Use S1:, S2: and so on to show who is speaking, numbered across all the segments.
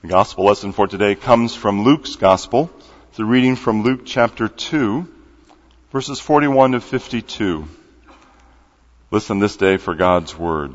S1: The gospel lesson for today comes from Luke's gospel. It's a reading from Luke chapter 2, verses 41 to 52. Listen this day for God's word.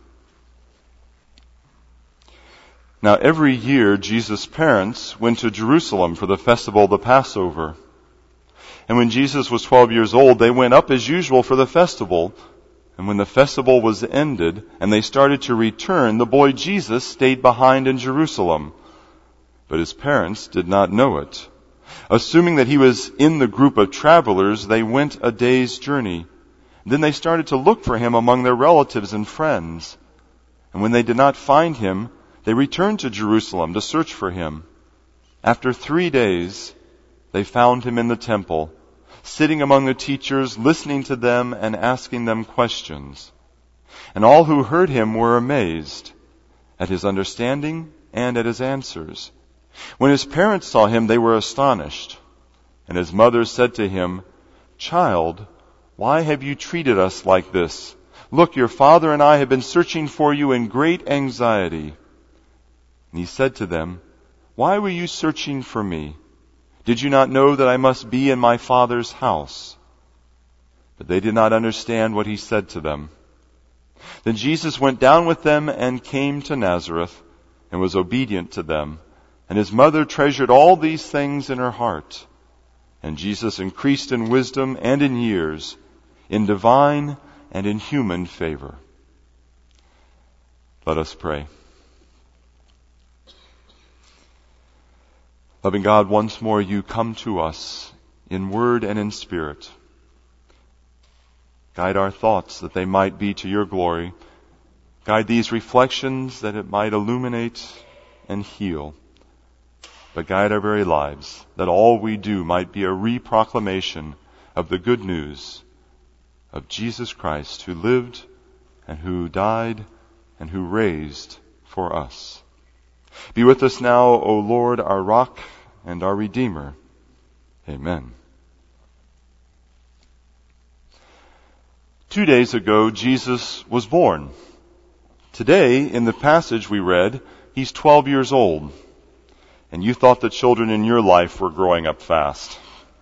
S1: Now every year Jesus' parents went to Jerusalem for the festival of the Passover. And when Jesus was 12 years old, they went up as usual for the festival. And when the festival was ended and they started to return, the boy Jesus stayed behind in Jerusalem. But his parents did not know it. Assuming that he was in the group of travelers, they went a day's journey. Then they started to look for him among their relatives and friends. And when they did not find him, they returned to Jerusalem to search for him. After 3 days, they found him in the temple, sitting among the teachers, listening to them and asking them questions. And all who heard him were amazed at his understanding and at his answers. When his parents saw him, they were astonished. And his mother said to him, "Child, why have you treated us like this? Look, your father and I have been searching for you in great anxiety." And he said to them, "Why were you searching for me? Did you not know that I must be in my Father's house?" But they did not understand what he said to them. Then Jesus went down with them and came to Nazareth and was obedient to them. And his mother treasured all these things in her heart. And Jesus increased in wisdom and in years, in divine and in human favor. Let us pray. Loving God, once more you come to us in word and in spirit. Guide our thoughts that they might be to your glory. Guide these reflections that it might illuminate and heal. But guide our very lives, that all we do might be a reproclamation of the good news of Jesus Christ, who lived and who died and who raised for us. Be with us now, O Lord, our rock and our Redeemer. Amen. 2 days ago, Jesus was born. Today, in the passage we read, he's 12 years old. And you thought the children in your life were growing up fast.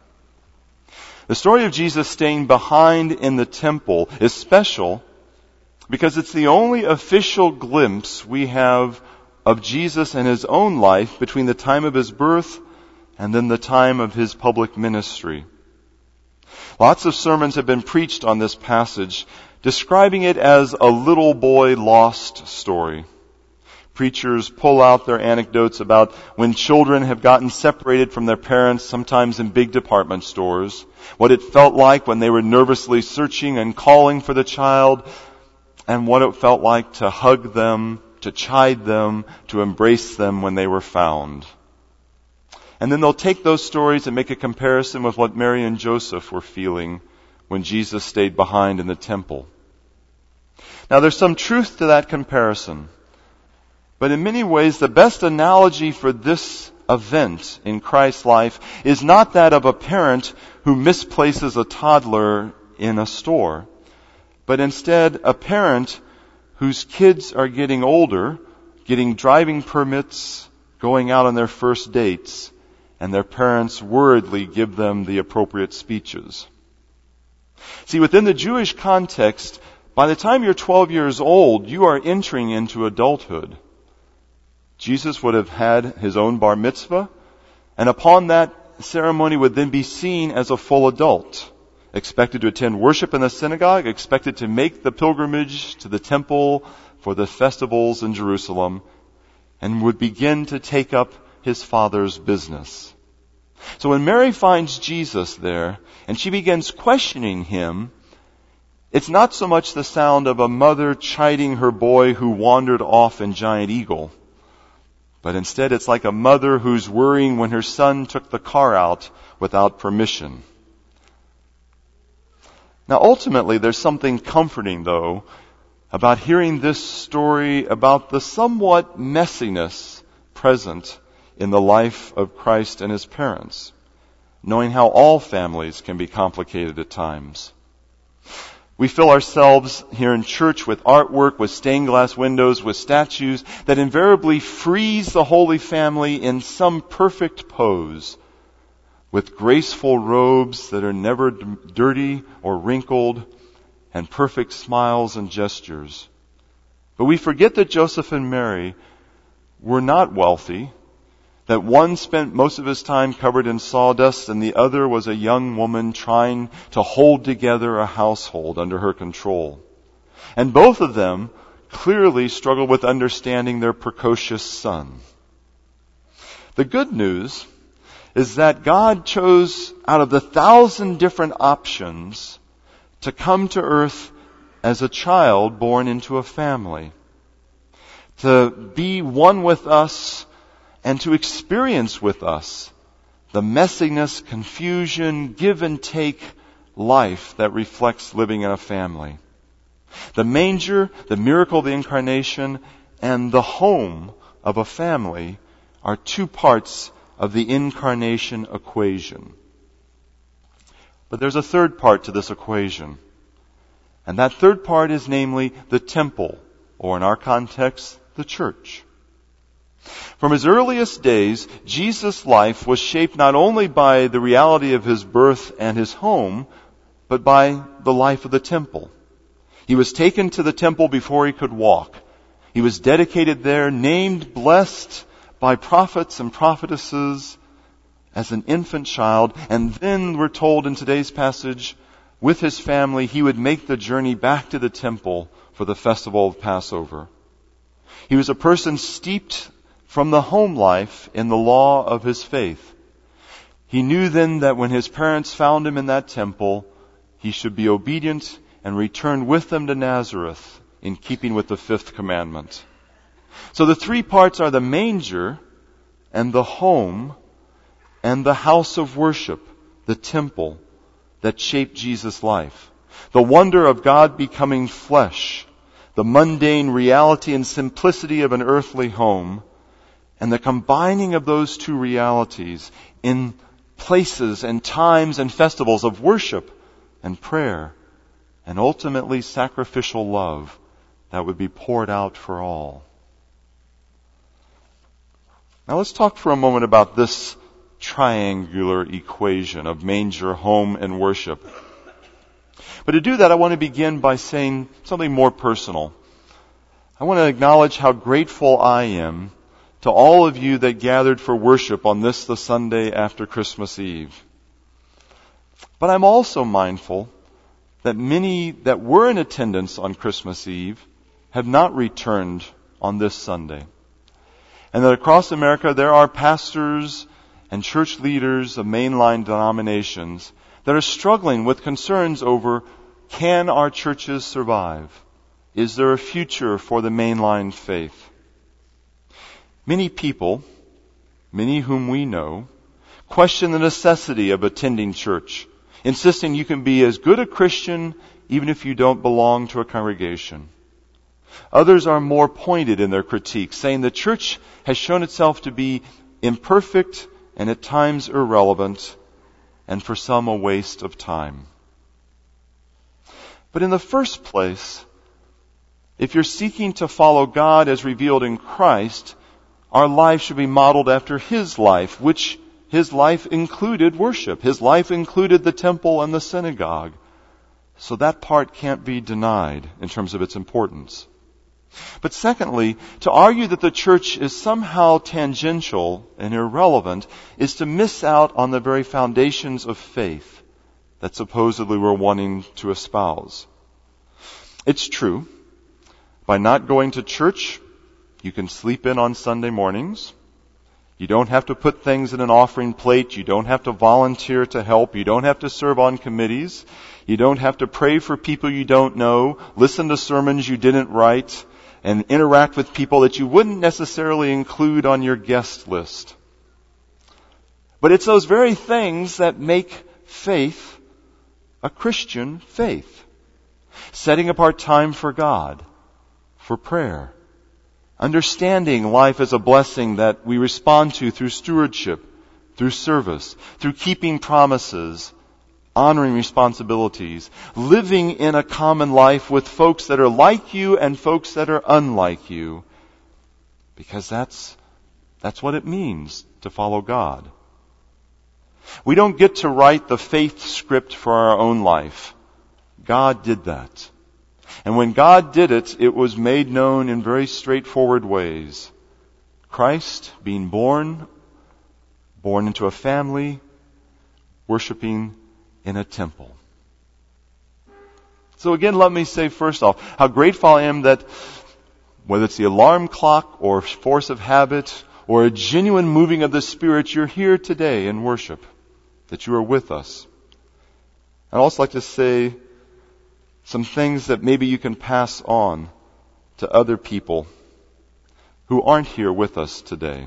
S1: The story of Jesus staying behind in the temple is special because it's the only official glimpse we have of Jesus and his own life between the time of his birth and then the time of his public ministry. Lots of sermons have been preached on this passage, describing it as a little boy lost story. Preachers pull out their anecdotes about when children have gotten separated from their parents, sometimes in big department stores, what it felt like when they were nervously searching and calling for the child, and what it felt like to hug them, to chide them, to embrace them when they were found. And then they'll take those stories and make a comparison with what Mary and Joseph were feeling when Jesus stayed behind in the temple. Now there's some truth to that comparison, but in many ways the best analogy for this event in Christ's life is not that of a parent who misplaces a toddler in a store, but instead a parent whose kids are getting older, getting driving permits, going out on their first dates, and their parents worriedly give them the appropriate speeches. See, within the Jewish context, by the time you're 12 years old, you are entering into adulthood. Jesus would have had his own bar mitzvah, and upon that ceremony would then be seen as a full adult, expected to attend worship in the synagogue, expected to make the pilgrimage to the temple for the festivals in Jerusalem, and would begin to take up his father's business. So when Mary finds Jesus there, and she begins questioning him, it's not so much the sound of a mother chiding her boy who wandered off in Giant Eagle, but instead it's like a mother who's worrying when her son took the car out without permission. Now ultimately there's something comforting, though, about hearing this story about the somewhat messiness present in the life of Christ and his parents, knowing how all families can be complicated at times. We fill ourselves here in church with artwork, with stained glass windows, with statues that invariably freeze the Holy Family in some perfect pose, with graceful robes that are never dirty or wrinkled, and perfect smiles and gestures. But we forget that Joseph and Mary were not wealthy, that one spent most of his time covered in sawdust and the other was a young woman trying to hold together a household under her control. And both of them clearly struggled with understanding their precocious son. The good news is that God chose out of the 1,000 different options to come to earth as a child born into a family, to be one with us and to experience with us the messiness, confusion, give and take life that reflects living in a family. The manger, the miracle of the incarnation, and the home of a family are two parts of the incarnation equation. But there's a third part to this equation. And that third part is namely the temple, or in our context, the church. From his earliest days, Jesus' life was shaped not only by the reality of his birth and his home, but by the life of the temple. He was taken to the temple before he could walk. He was dedicated there, named blessed by prophets and prophetesses as an infant child. And then we're told in today's passage, with his family, he would make the journey back to the temple for the festival of Passover. He was a person steeped from the home life in the law of his faith. He knew then that when his parents found him in that temple, he should be obedient and return with them to Nazareth in keeping with the fifth commandment. So the three parts are the manger and the home and the house of worship, the temple that shaped Jesus' life. The wonder of God becoming flesh, the mundane reality and simplicity of an earthly home, and the combining of those two realities in places and times and festivals of worship and prayer, and ultimately sacrificial love that would be poured out for all. Now let's talk for a moment about this triangular equation of manger, home, and worship. But to do that, I want to begin by saying something more personal. I want to acknowledge how grateful I am to all of you that gathered for worship on this, the Sunday after Christmas Eve. But I'm also mindful that many that were in attendance on Christmas Eve have not returned on this Sunday. And that across America there are pastors and church leaders of mainline denominations that are struggling with concerns over, can our churches survive? Is there a future for the mainline faith? Many people, many whom we know, question the necessity of attending church, insisting you can be as good a Christian even if you don't belong to a congregation. Others are more pointed in their critique, saying the church has shown itself to be imperfect and at times irrelevant, and for some a waste of time. But in the first place, if you're seeking to follow God as revealed in Christ, our life should be modeled after His life, which His life included worship. His life included the temple and the synagogue. So that part can't be denied in terms of its importance. But secondly, to argue that the church is somehow tangential and irrelevant is to miss out on the very foundations of faith that supposedly we're wanting to espouse. It's true, by not going to church, you can sleep in on Sunday mornings. You don't have to put things in an offering plate. You don't have to volunteer to help. You don't have to serve on committees. You don't have to pray for people you don't know, listen to sermons you didn't write, and interact with people that you wouldn't necessarily include on your guest list. But it's those very things that make faith a Christian faith. Setting apart time for God, for prayer, understanding life as a blessing that we respond to through stewardship, through service, through keeping promises, honoring responsibilities, living in a common life with folks that are like you and folks that are unlike you. Because that's what it means to follow God. We don't get to write the faith script for our own life. God did that. And when God did it, it was made known in very straightforward ways. Christ being born into a family, worshiping in a temple. So again, let me say first off, how grateful I am that whether it's the alarm clock or force of habit or a genuine moving of the Spirit, you're here today in worship, that you are with us. I'd also like to say some things that maybe you can pass on to other people who aren't here with us today.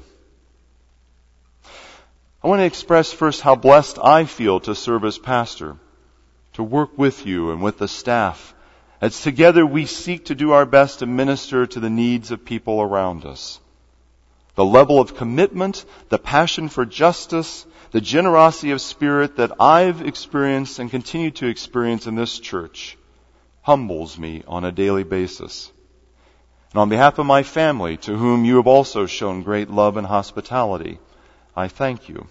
S1: I want to express first how blessed I feel to serve as pastor, to work with you and with the staff, as together we seek to do our best to minister to the needs of people around us. The level of commitment, the passion for justice, the generosity of spirit that I've experienced and continue to experience in this church humbles me on a daily basis. And on behalf of my family, to whom you have also shown great love and hospitality, I thank you.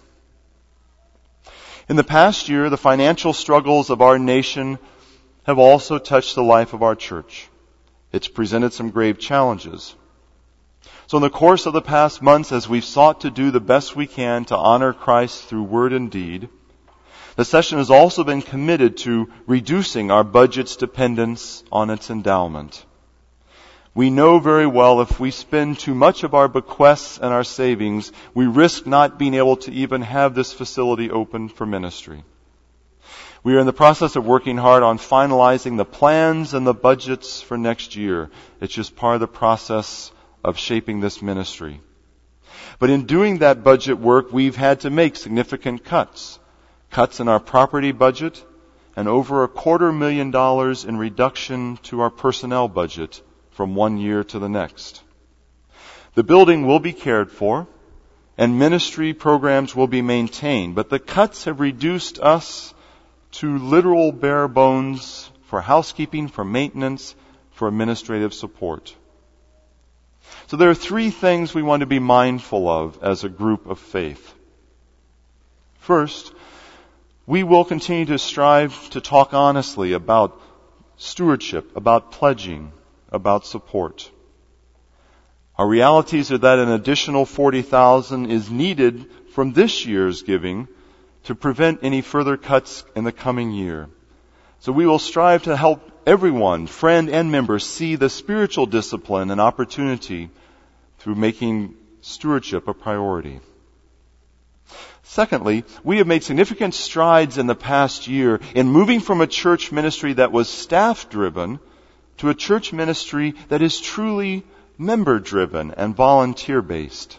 S1: In the past year, the financial struggles of our nation have also touched the life of our church. It's presented some grave challenges. So in the course of the past months, as we've sought to do the best we can to honor Christ through word and deed, the session has also been committed to reducing our budget's dependence on its endowment. We know very well if we spend too much of our bequests and our savings, we risk not being able to even have this facility open for ministry. We are in the process of working hard on finalizing the plans and the budgets for next year. It's just part of the process of shaping this ministry. But in doing that budget work, we've had to make significant cuts. Cuts in our property budget and over $250,000 in reduction to our personnel budget from one year to the next. The building will be cared for and ministry programs will be maintained, but the cuts have reduced us to literal bare bones for housekeeping, for maintenance, for administrative support. So there are three things we want to be mindful of as a group of faith. First, we will continue to strive to talk honestly about stewardship, about pledging, about support. Our realities are that an additional $40,000 is needed from this year's giving to prevent any further cuts in the coming year. So we will strive to help everyone, friend and member, see the spiritual discipline and opportunity through making stewardship a priority. Secondly, we have made significant strides in the past year in moving from a church ministry that was staff-driven to a church ministry that is truly member-driven and volunteer-based.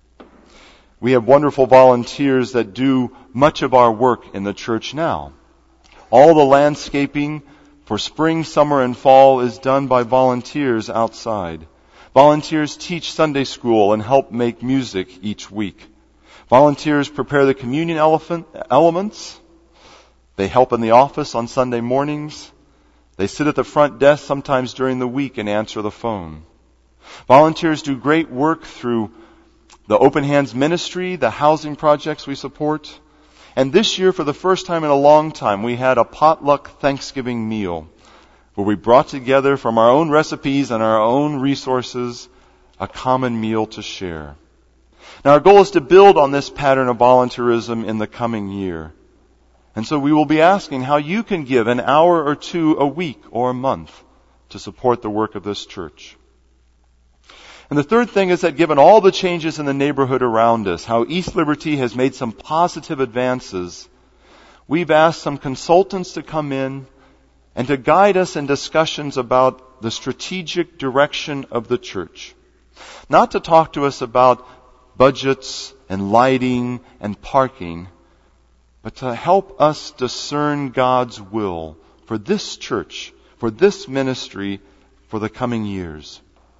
S1: We have wonderful volunteers that do much of our work in the church now. All the landscaping for spring, summer, and fall is done by volunteers outside. Volunteers teach Sunday school and help make music each week. Volunteers prepare the communion elements. They help in the office on Sunday mornings. They sit at the front desk sometimes during the week and answer the phone. Volunteers do great work through the Open Hands Ministry, the housing projects we support. And this year, for the first time in a long time, we had a potluck Thanksgiving meal where we brought together from our own recipes and our own resources a common meal to share. Now, our goal is to build on this pattern of volunteerism in the coming year. And so we will be asking how you can give an hour or two a week or a month to support the work of this church. And the third thing is that given all the changes in the neighborhood around us, how East Liberty has made some positive advances, we've asked some consultants to come in and to guide us in discussions about the strategic direction of the church. Not to talk to us about budgets and lighting and parking, but to help us discern God's will for this church, for this ministry, for the coming years.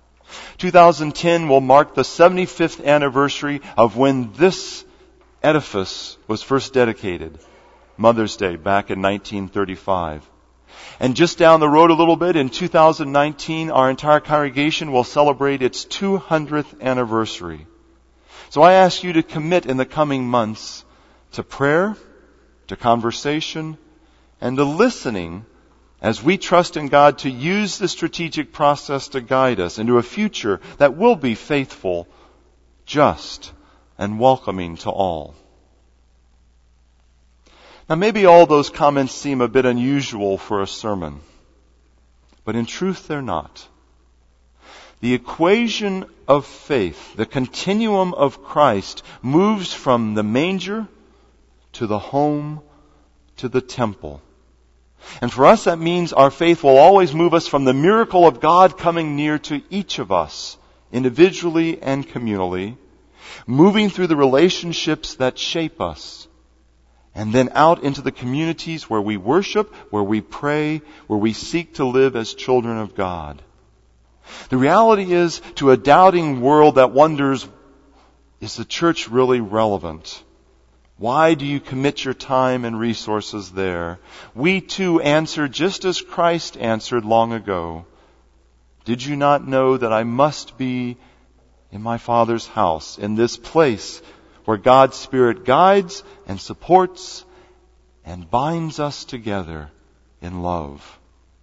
S1: 2010 will mark the 75th anniversary of when this edifice was first dedicated. Mother's Day back in 1935. And just down the road a little bit, in 2019, our entire congregation will celebrate its 200th anniversary. So I ask you to commit in the coming months to prayer, to conversation, and to listening as we trust in God to use the strategic process to guide us into a future that will be faithful, just, and welcoming to all. Now maybe all those comments seem a bit unusual for a sermon, but in truth they're not. The equation of faith, the continuum of Christ, moves from the manger to the home to the temple. And for us that means our faith will always move us from the miracle of God coming near to each of us, individually and communally, moving through the relationships that shape us, and then out into the communities where we worship, where we pray, where we seek to live as children of God. The reality is, to a doubting world that wonders, is the church really relevant? Why do you commit your time and resources there? We too answer just as Christ answered long ago. Did you not know that I must be in my Father's house, in this place where God's Spirit guides and supports and binds us together in love?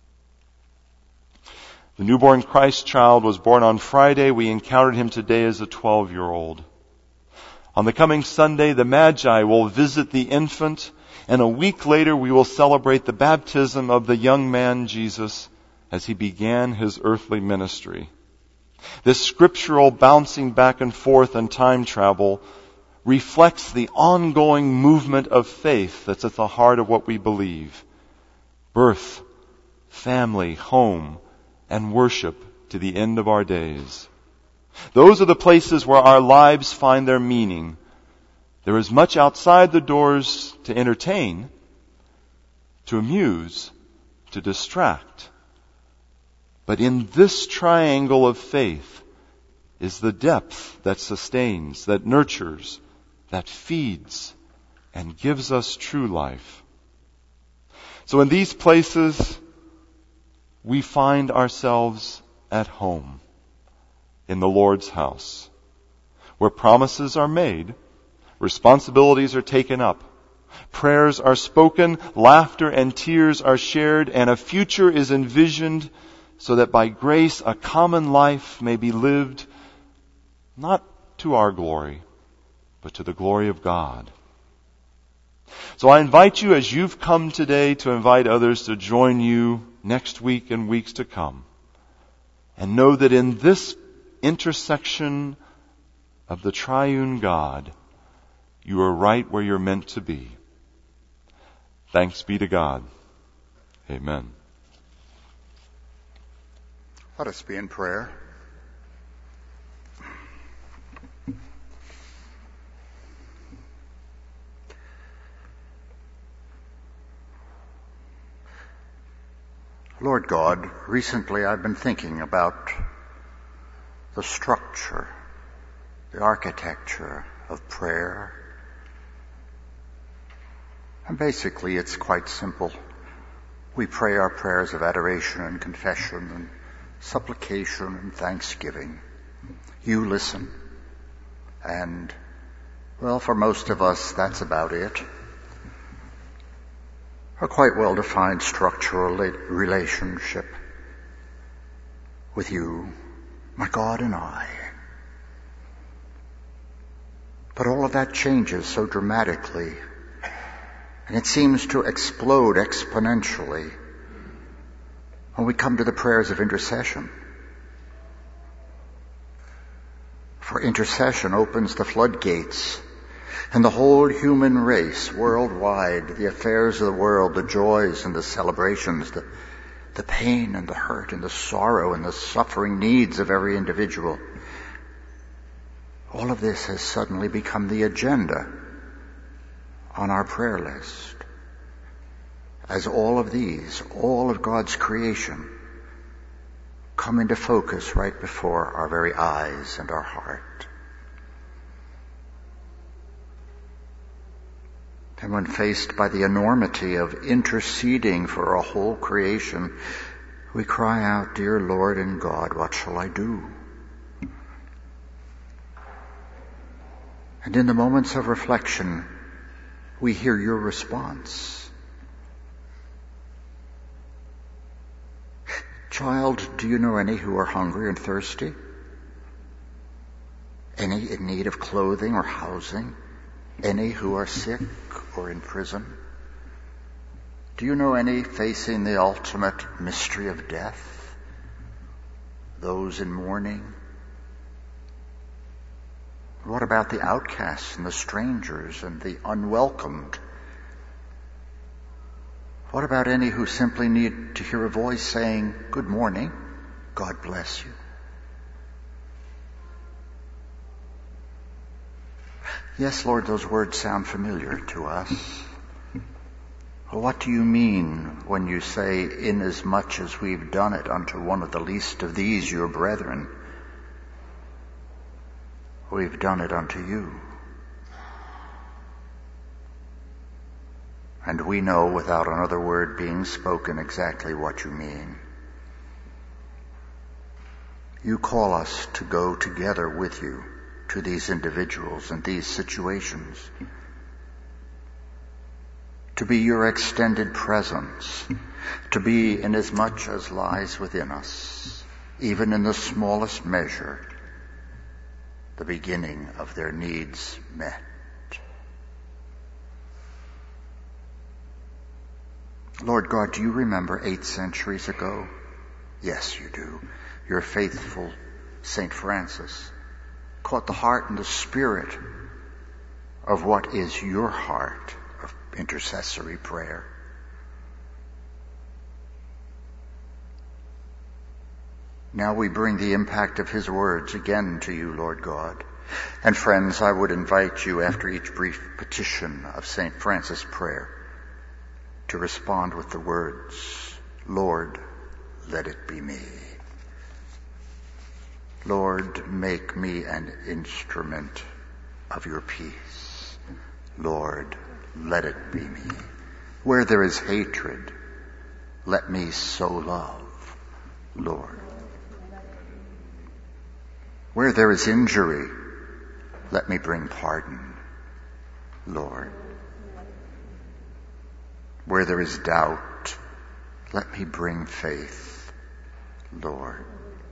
S1: The newborn Christ child was born on Friday. We encountered him today as a 12-year-old. On the coming Sunday, the Magi will visit the infant, and a week later we will celebrate the baptism of the young man Jesus as he began his earthly ministry. This scriptural bouncing back and forth and time travel reflects the ongoing movement of faith that's at the heart of what we believe. Birth, family, home, and worship to the end of our days. Those are the places where our lives find their meaning. There is much outside the doors to entertain, to amuse, to distract. But in this triangle of faith is the depth that sustains, that nurtures, that feeds, and gives us true life. So in these places, we find ourselves at home in the Lord's house, where promises are made, responsibilities are taken up, prayers are spoken, laughter and tears are shared, and a future is envisioned so that by grace a common life may be lived, not to our glory, but to the glory of God. So I invite you, as you've come today, to invite others to join you next week and weeks to come. And know that in this intersection of the triune God, you are right where you're meant to be. Thanks be to God. Amen.
S2: Let us be in prayer. Lord God, recently I've been thinking about the structure, the architecture of prayer. And basically it's quite simple. We pray our prayers of adoration and confession and supplication and thanksgiving. You listen. And, well, for most of us, that's about it. A quite well-defined structural relationship with you, my God, and I. But all of that changes so dramatically, and it seems to explode exponentially when we come to the prayers of intercession. For intercession opens the floodgates, and the whole human race worldwide, the affairs of the world, the joys and the celebrations, the pain and the hurt and the sorrow and the suffering needs of every individual, all of this has suddenly become the agenda on our prayer list. As all of these, all of God's creation, come into focus right before our very eyes and our heart. And when faced by the enormity of interceding for a whole creation, we cry out, "Dear Lord and God, what shall I do?" And in the moments of reflection, we hear your response. "Child, do you know any who are hungry and thirsty? Any in need of clothing or housing? Any who are sick or in prison? Do you know any facing the ultimate mystery of death? Those in mourning? What about the outcasts and the strangers and the unwelcomed? What about any who simply need to hear a voice saying, 'Good morning, God bless you'?" Yes, Lord, those words sound familiar to us. Well, what do you mean when you say, "Inasmuch as we've done it unto one of the least of these, your brethren, we've done it unto you"? And we know without another word being spoken exactly what you mean. You call us to go together with you to these individuals and these situations, to be your extended presence, to be inasmuch as lies within us, even in the smallest measure, the beginning of their needs met. Lord God, do you remember 8 centuries ago? Yes, you do. Your faithful St. Francis caught the heart and the spirit of what is your heart of intercessory prayer. Now we bring the impact of his words again to you, Lord God. And friends, I would invite you after each brief petition of St. Francis' prayer to respond with the words, "Lord, let it be me. Lord, make me an instrument of your peace. Lord, let it be me. Where there is hatred, let me sow love, Lord. Where there is injury, let me bring pardon, Lord. Where there is doubt, let me bring faith, Lord.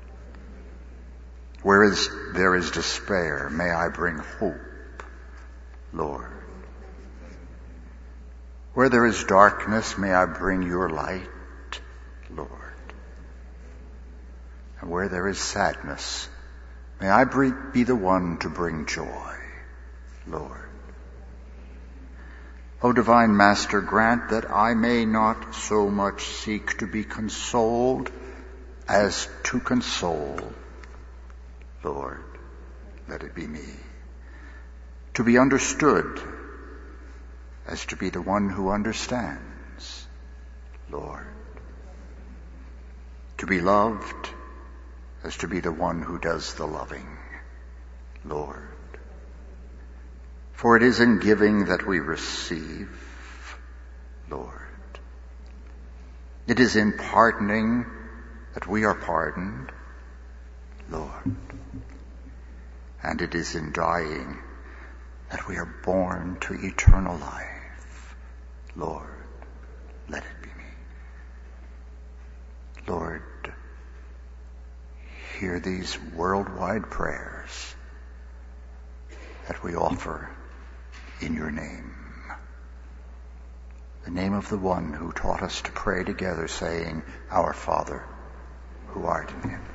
S2: Where there is despair, may I bring hope, Lord. Where there is darkness, may I bring your light, Lord. And where there is sadness, may I be the one to bring joy, Lord. O divine Master, grant that I may not so much seek to be consoled as to console, Lord, let it be me. To be understood as to be the one who understands, Lord. To be loved as to be the one who does the loving, Lord. For it is in giving that we receive, Lord. It is in pardoning that we are pardoned, Lord. And it is in dying that we are born to eternal life, Lord. Let it be me. Lord, hear these worldwide prayers that we offer in your name. The name of the one who taught us to pray together, saying, "Our Father, who art in heaven."